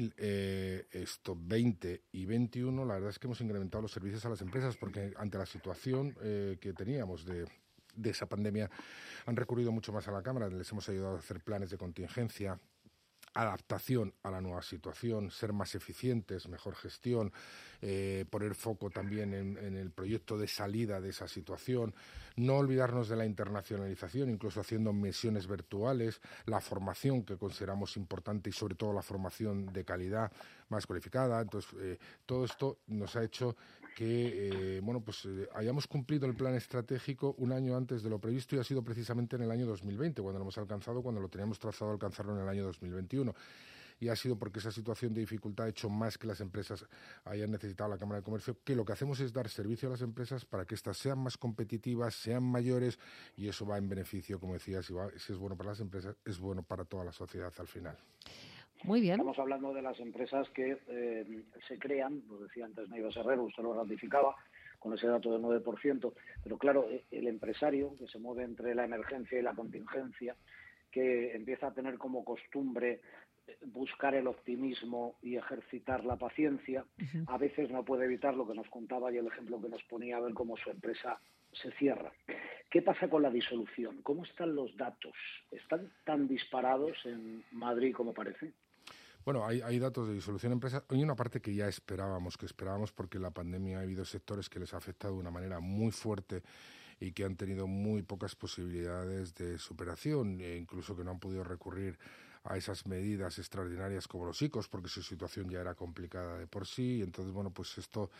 2020 y 21, la verdad es que hemos incrementado los servicios a las empresas porque ante la situación que teníamos de esa pandemia han recurrido mucho más a la Cámara, les hemos ayudado a hacer planes de contingencia, adaptación a la nueva situación, ser más eficientes, mejor gestión, poner foco también en el proyecto de salida de esa situación, no olvidarnos de la internacionalización, incluso haciendo misiones virtuales, la formación que consideramos importante y sobre todo la formación de calidad más cualificada. Entonces, todo esto nos ha hecho que hayamos cumplido el plan estratégico un año antes de lo previsto y ha sido precisamente en el año 2020 cuando lo hemos alcanzado, cuando lo teníamos trazado alcanzarlo en el año 2021. Y ha sido porque esa situación de dificultad ha hecho más que las empresas hayan necesitado la Cámara de Comercio, que lo que hacemos es dar servicio a las empresas para que éstas sean más competitivas, sean mayores, y eso va en beneficio, como decía, si es bueno para las empresas, es bueno para toda la sociedad al final. Muy bien. Estamos hablando de las empresas que se crean, lo decía antes Neiva Herrero, usted lo ratificaba, con ese dato del 9%, pero claro, el empresario que se mueve entre la emergencia y la contingencia, que empieza a tener como costumbre buscar el optimismo y ejercitar la paciencia, a veces no puede evitar lo que nos contaba y el ejemplo que nos ponía, a ver cómo su empresa se cierra. ¿Qué pasa con la disolución? ¿Cómo están los datos? ¿Están tan disparados en Madrid como parece? Bueno, hay datos de disolución de empresas. Hay una parte que ya esperábamos porque la pandemia ha habido sectores que les ha afectado de una manera muy fuerte y que han tenido muy pocas posibilidades de superación e incluso que no han podido recurrir a esas medidas extraordinarias como los ICOs porque su situación ya era complicada de por sí y entonces bueno pues esto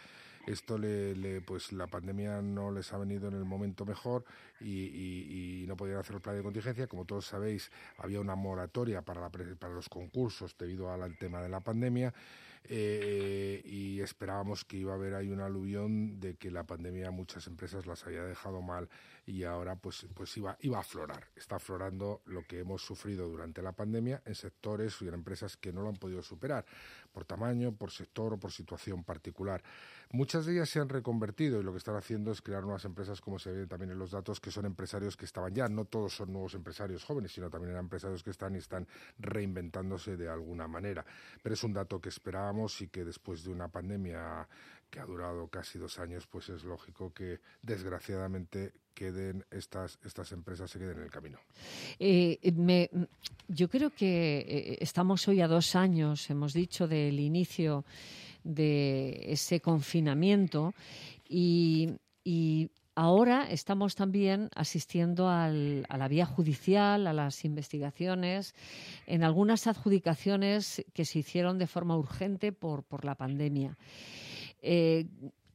pues la pandemia no les ha venido en el momento mejor y no podían hacer el plan de contingencia. Como todos sabéis, había una moratoria para los concursos debido al tema de la pandemia y esperábamos que iba a haber ahí un aluvión de que la pandemia a muchas empresas las había dejado mal y ahora pues iba a aflorar. Está aflorando lo que hemos sufrido durante la pandemia en sectores y en empresas que no lo han podido superar por tamaño, por sector o por situación particular. Muchas de ellas se han reconvertido y lo que están haciendo es crear nuevas empresas, como se ve también en los datos, que son empresarios que estaban ya. No todos son nuevos empresarios jóvenes, sino también eran empresarios que están reinventándose de alguna manera. Pero es un dato que esperábamos y que después de una pandemia que ha durado casi 2 años, pues es lógico que desgraciadamente estas empresas se queden en el camino. Yo creo que estamos hoy a 2 años, hemos dicho, del inicio de ese confinamiento y ahora estamos también asistiendo a la vía judicial, a las investigaciones, en algunas adjudicaciones que se hicieron de forma urgente por la pandemia.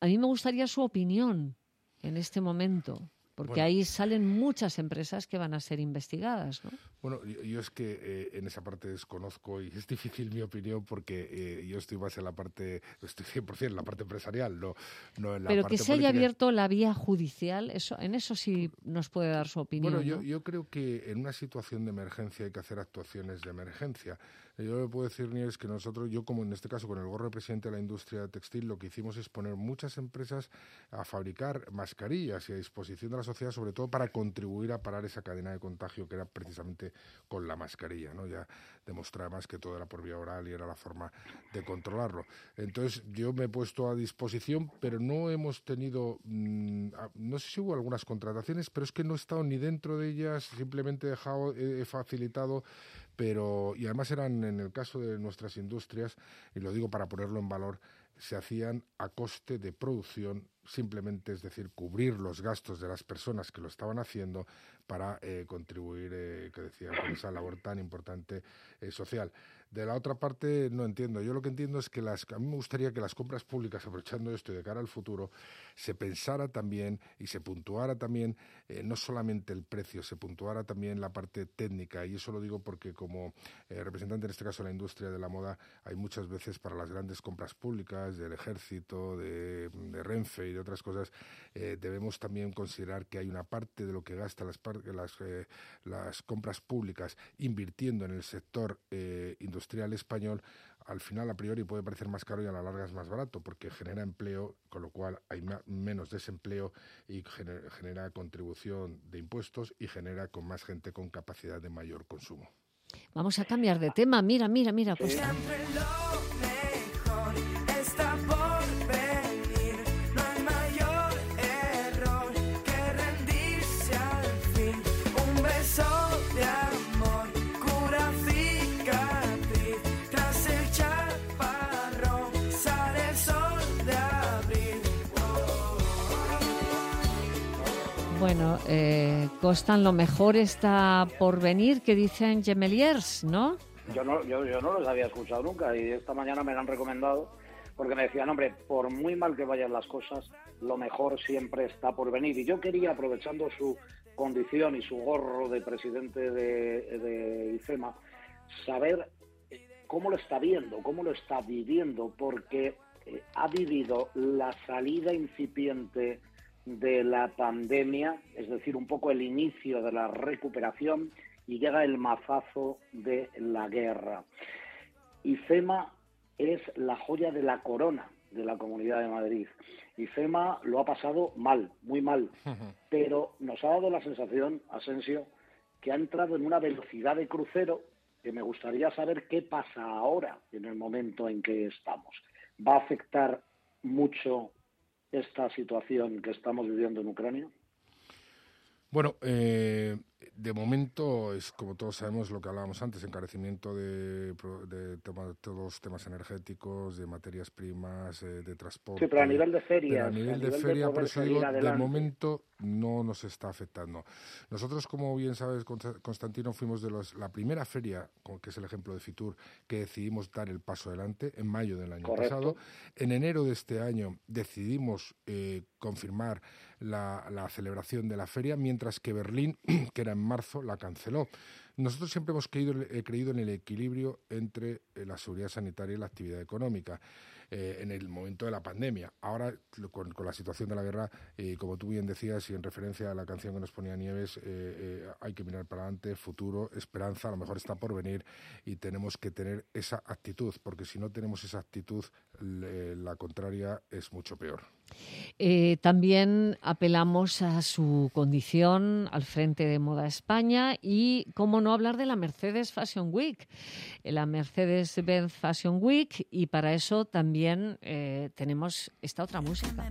A mí me gustaría su opinión en este momento, porque ahí salen muchas empresas que van a ser investigadas, ¿no? Bueno, yo es que en esa parte desconozco y es difícil mi opinión porque yo estoy más en la parte, estoy 100% en la parte empresarial, no en la Pero parte que se haya política. abierto la vía judicial, en eso sí nos puede dar su opinión. Bueno, ¿no? yo creo que en una situación de emergencia hay que hacer actuaciones de emergencia. Yo le puedo decir, Nieves, que nosotros, yo como en este caso con el gorro de presidente de la industria textil, lo que hicimos es poner muchas empresas a fabricar mascarillas y a disposición de la sociedad, sobre todo para contribuir a parar esa cadena de contagio que era precisamente con la mascarilla, ¿no? Ya demostraba más que todo era por vía oral y era la forma de controlarlo. Entonces yo me he puesto a disposición, pero no hemos tenido, no sé si hubo algunas contrataciones, pero es que no he estado ni dentro de ellas, simplemente he facilitado, pero y además eran, en el caso de nuestras industrias, y lo digo para ponerlo en valor, se hacían a coste de producción, simplemente, es decir, cubrir los gastos de las personas que lo estaban haciendo para contribuir, que decía, con esa labor tan importante social. De la otra parte, no entiendo. Yo lo que entiendo es que a mí me gustaría que las compras públicas, aprovechando esto y de cara al futuro, se pensara también y se puntuara también, no solamente el precio, se puntuara también la parte técnica. Y eso lo digo porque como representante, en este caso de la industria de la moda, hay muchas veces para las grandes compras públicas del Ejército, de Renfe y de otras cosas, debemos también considerar que hay una parte de lo que gastan las compras públicas invirtiendo en el sector industrial español, al final a priori puede parecer más caro y a la larga es más barato porque genera empleo, con lo cual hay menos desempleo y genera contribución de impuestos y genera con más gente con capacidad de mayor consumo. Vamos a cambiar de tema. Mira, Costa. Bueno, Costan, lo mejor está por venir, que dicen Gemeliers, ¿no? Yo no los había escuchado nunca y esta mañana me lo han recomendado porque me decían, hombre, por muy mal que vayan las cosas, lo mejor siempre está por venir. Y yo quería, aprovechando su condición y su gorro de presidente de IFEMA, saber cómo lo está viendo, cómo lo está viviendo, porque ha vivido la salida incipiente de la pandemia, es decir, un poco el inicio de la recuperación, y llega el mazazo de la guerra. IFEMA es la joya de la corona de la Comunidad de Madrid. IFEMA lo ha pasado mal, muy mal, pero nos ha dado la sensación, Asensio, que ha entrado en una velocidad de crucero que me gustaría saber qué pasa ahora, en el momento en que estamos. ¿Va a afectar mucho esta situación que estamos viviendo en Ucrania? Bueno, de momento es, como todos sabemos, lo que hablábamos antes, encarecimiento de todos los temas energéticos, de materias primas, de transporte. Sí, pero a nivel de ferias. A nivel de feria, por eso digo, de momento no nos está afectando. Nosotros, como bien sabes, Constantino, fuimos de la primera feria, que es el ejemplo de Fitur, que decidimos dar el paso adelante en mayo del año pasado. En enero de este año decidimos confirmar la celebración de la feria, mientras que Berlín, que era en marzo, la canceló. Nosotros siempre hemos creído en el equilibrio entre la seguridad sanitaria y la actividad económica en el momento de la pandemia. Ahora, con la situación de la guerra, como tú bien decías, y en referencia a la canción que nos ponía Nieves, hay que mirar para adelante, futuro, esperanza, a lo mejor está por venir, y tenemos que tener esa actitud, porque si no tenemos esa actitud, la contraria es mucho peor. También apelamos a su condición al frente de Moda España y, cómo no hablar de la Mercedes Fashion Week, la Mercedes-Benz Fashion Week, y para eso también tenemos esta otra música.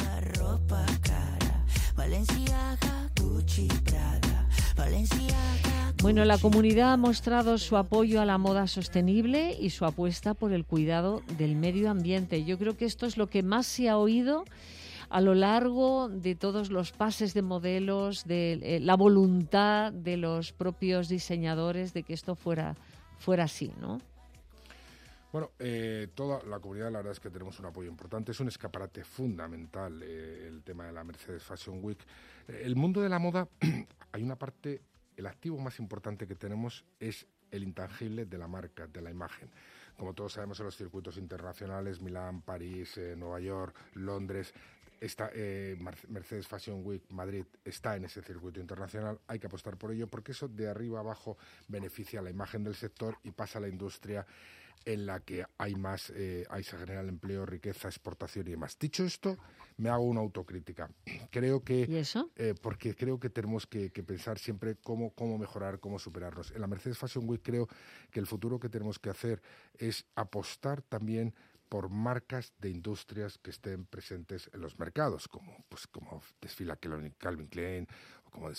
Bueno, la comunidad ha mostrado su apoyo a la moda sostenible y su apuesta por el cuidado del medio ambiente. Yo creo que esto es lo que más se ha oído a lo largo de todos los pases de modelos, de la voluntad de los propios diseñadores de que esto fuera así, ¿no? Bueno, toda la comunidad, la verdad es que tenemos un apoyo importante. Es un escaparate fundamental el tema de la Mercedes Fashion Week. El mundo de la moda, hay una parte, el activo más importante que tenemos es el intangible de la marca, de la imagen. Como todos sabemos, en los circuitos internacionales, Milán, París, Nueva York, Londres, Mercedes Fashion Week Madrid está en ese circuito internacional. Hay que apostar por ello porque eso de arriba abajo beneficia la imagen del sector y pasa a la industria en la que hay más, ahí se genera el empleo, riqueza, exportación y demás. Dicho esto, me hago una autocrítica. Creo que, ¿y eso? Porque creo que tenemos que pensar siempre cómo mejorar, cómo superarnos. En la Mercedes Fashion Week creo que el futuro que tenemos que hacer es apostar también por marcas de industrias que estén presentes en los mercados, como desfila Calvin Klein, o como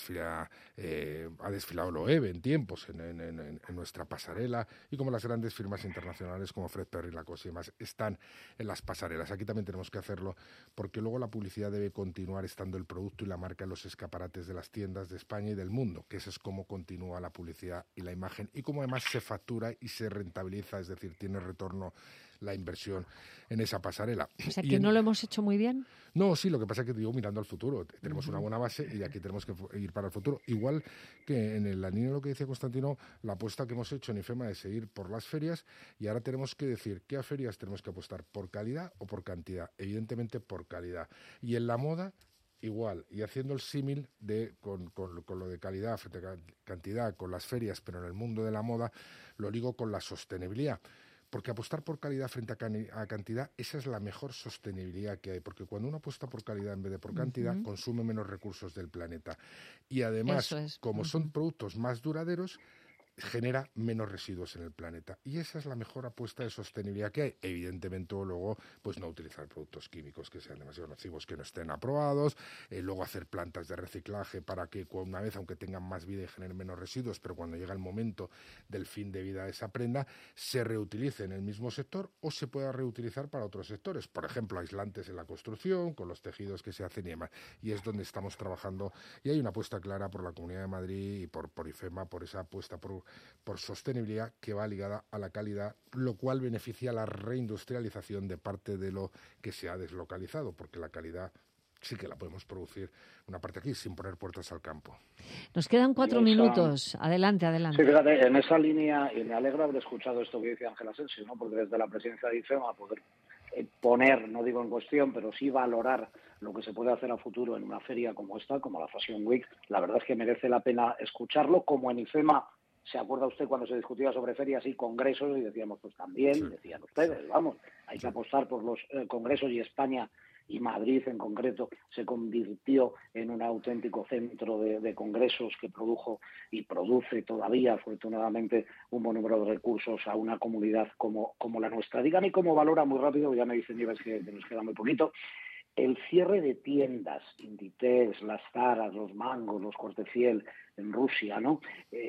ha desfilado Loewe en tiempos en nuestra pasarela, y como las grandes firmas internacionales como Fred Perry, Lacoste y demás están en las pasarelas. Aquí también tenemos que hacerlo, porque luego la publicidad debe continuar estando el producto y la marca en los escaparates de las tiendas de España y del mundo, que eso es cómo continúa la publicidad y la imagen, y cómo además se factura y se rentabiliza, es decir, tiene retorno la inversión en esa pasarela. O sea, que no lo hemos hecho muy bien. No, sí, lo que pasa es que digo mirando al futuro. Tenemos una buena base y aquí tenemos que ir para el futuro. Igual que en la línea de lo que decía Constantino, la apuesta que hemos hecho en IFEMA es seguir por las ferias, y ahora tenemos que decir qué a ferias tenemos que apostar, por calidad o por cantidad. Evidentemente por calidad. Y en la moda, igual, y haciendo el símil con lo de calidad frente a cantidad con las ferias, pero en el mundo de la moda lo ligo con la sostenibilidad. Porque apostar por calidad frente a cantidad, esa es la mejor sostenibilidad que hay. Porque cuando uno apuesta por calidad en vez de por cantidad, consume menos recursos del planeta. Y además, como son productos más duraderos, genera menos residuos en el planeta. Y esa es la mejor apuesta de sostenibilidad que hay. Evidentemente, luego, pues no utilizar productos químicos que sean demasiado nocivos, que no estén aprobados, luego hacer plantas de reciclaje para que una vez, aunque tengan más vida y generen menos residuos, pero cuando llega el momento del fin de vida de esa prenda, se reutilice en el mismo sector o se pueda reutilizar para otros sectores. Por ejemplo, aislantes en la construcción, con los tejidos que se hacen y demás. Y es donde estamos trabajando. Y hay una apuesta clara por la Comunidad de Madrid y por IFEMA, por esa apuesta por sostenibilidad que va ligada a la calidad, lo cual beneficia la reindustrialización de parte de lo que se ha deslocalizado, porque la calidad sí que la podemos producir una parte aquí sin poner puertas al campo. Nos quedan 4 minutos. Adelante. Sí, fíjate, en esa línea, y me alegra haber escuchado esto que dice Ángel Asensio, ¿no? Porque desde la presidencia de IFEMA poder poner, no digo en cuestión, pero sí valorar lo que se puede hacer a futuro en una feria como esta, como la Fashion Week, la verdad es que merece la pena escucharlo. Como en IFEMA, ¿se acuerda usted cuando se discutía sobre ferias y congresos? Y decíamos, pues también, decían ustedes, vamos, hay que apostar por los congresos, y España y Madrid en concreto se convirtió en un auténtico centro de congresos que produjo y produce todavía, afortunadamente, un buen número de recursos a una comunidad como la nuestra. Dígame cómo valora muy rápido, ya me dice Nieves que nos queda muy poquito, el cierre de tiendas, Inditex, las Zaras, los Mangos, los Cortefiel en Rusia, ¿no?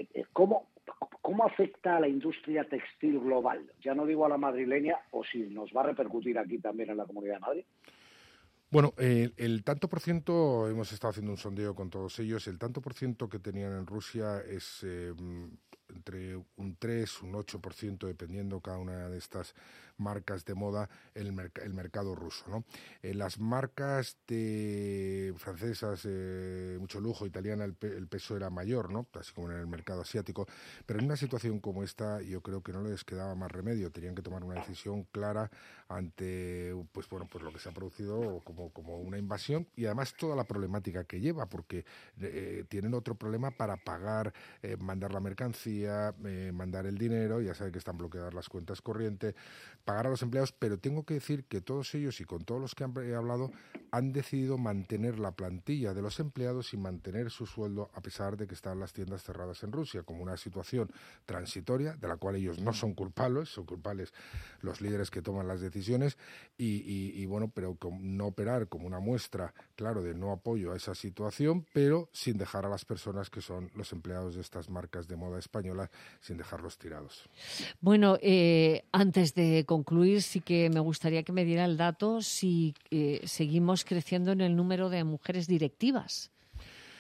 ¿Cómo afecta a la industria textil global? Ya no digo a la madrileña, o si nos va a repercutir aquí también en la Comunidad de Madrid. Bueno, el tanto por ciento, hemos estado haciendo un sondeo con todos ellos, el tanto por ciento que tenían en Rusia es entre un 3, un 8%, dependiendo cada una de estas marcas de moda, el mercado ruso, ¿no? Las marcas francesas, mucho lujo, italiana, el peso era mayor, ¿no? Así como en el mercado asiático, pero en una situación como esta yo creo que no les quedaba más remedio, tenían que tomar una decisión clara ante pues lo que se ha producido como una invasión, y además toda la problemática que lleva, porque tienen otro problema para pagar, mandar la mercancía, mandar el dinero, ya saben que están bloqueadas las cuentas corrientes, pagar a los empleados, pero tengo que decir que todos ellos y con todos los que he hablado han decidido mantener la plantilla de los empleados y mantener su sueldo a pesar de que están las tiendas cerradas en Rusia, como una situación transitoria de la cual ellos no son culpables los líderes que toman las decisiones y pero no operar como una muestra, claro, de no apoyo a esa situación, pero sin dejar a las personas que son los empleados de estas marcas de moda españolas, sin dejarlos tirados. Bueno, antes de concluir, sí que me gustaría que me diera el dato si seguimos creciendo en el número de mujeres directivas.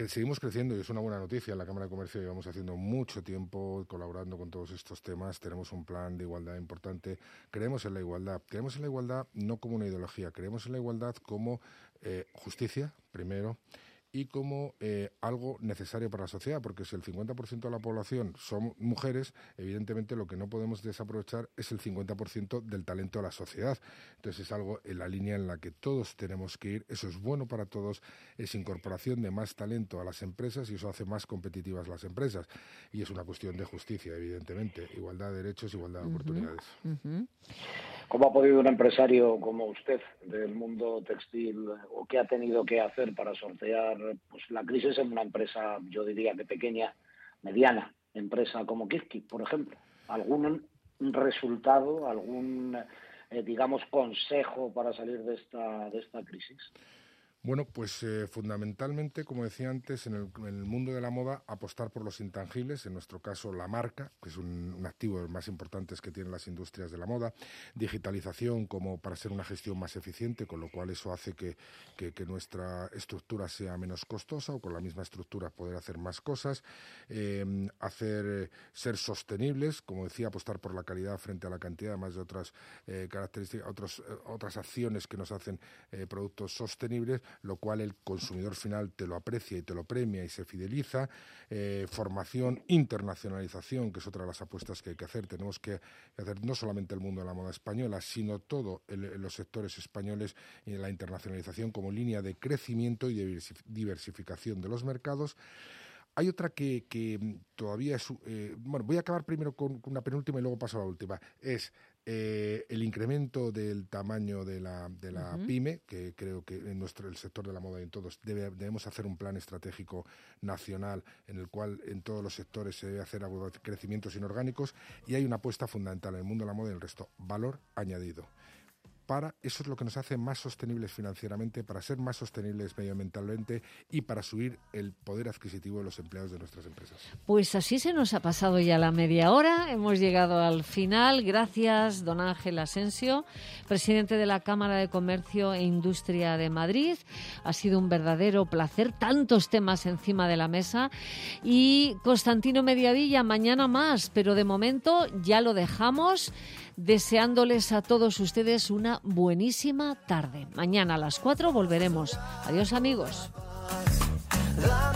que seguimos creciendo y es una buena noticia. En la Cámara de Comercio llevamos haciendo mucho tiempo colaborando con todos estos temas. Tenemos un plan de igualdad importante. Creemos en la igualdad. Creemos en la igualdad no como una ideología. Creemos en la igualdad como justicia, primero, y como algo necesario para la sociedad, porque si el 50% de la población son mujeres, evidentemente lo que no podemos desaprovechar es el 50% del talento de la sociedad. Entonces es algo en la línea en la que todos tenemos que ir. Eso es bueno para todos, es incorporación de más talento a las empresas y eso hace más competitivas las empresas. Y es una cuestión de justicia, evidentemente. Igualdad de derechos, igualdad de oportunidades. ¿Cómo ha podido un empresario como usted del mundo textil o qué ha tenido que hacer para sortear pues la crisis en una empresa, yo diría que pequeña, mediana, empresa como Kirki, por ejemplo? ¿Algún resultado, algún, digamos, consejo para salir de esta crisis? Bueno, pues fundamentalmente, como decía antes, en el mundo de la moda, apostar por los intangibles, en nuestro caso la marca, que es un activo de los más importantes que tienen las industrias de la moda, digitalización como para ser una gestión más eficiente, con lo cual eso hace que nuestra estructura sea menos costosa o con la misma estructura poder hacer más cosas, ser sostenibles, como decía, apostar por la calidad frente a la cantidad, además de otras características, otras acciones que nos hacen productos sostenibles, lo cual el consumidor final te lo aprecia y te lo premia y se fideliza. Formación, internacionalización, que es otra de las apuestas que hay que hacer. Tenemos que hacer no solamente el mundo de la moda española, sino todo los sectores españoles y la internacionalización como línea de crecimiento y de diversificación de los mercados. Hay otra que todavía es... bueno, voy a acabar primero con una penúltima y luego paso a la última. Es el incremento del tamaño de la pyme, que creo que en el sector de la moda y en todos debemos hacer un plan estratégico nacional en el cual en todos los sectores se debe hacer crecimientos inorgánicos, y hay una apuesta fundamental en el mundo de la moda y el resto, valor añadido. Eso es lo que nos hace más sostenibles financieramente, para ser más sostenibles medioambientalmente y para subir el poder adquisitivo de los empleados de nuestras empresas. Pues así se nos ha pasado ya la media hora, hemos llegado al final. Gracias, don Ángel Asensio, presidente de la Cámara de Comercio e Industria de Madrid. Ha sido un verdadero placer, tantos temas encima de la mesa. Y Constantino Mediavilla, mañana más, pero de momento ya lo dejamos, deseándoles a todos ustedes una buenísima tarde. Mañana a las 4 volveremos. Adiós, amigos.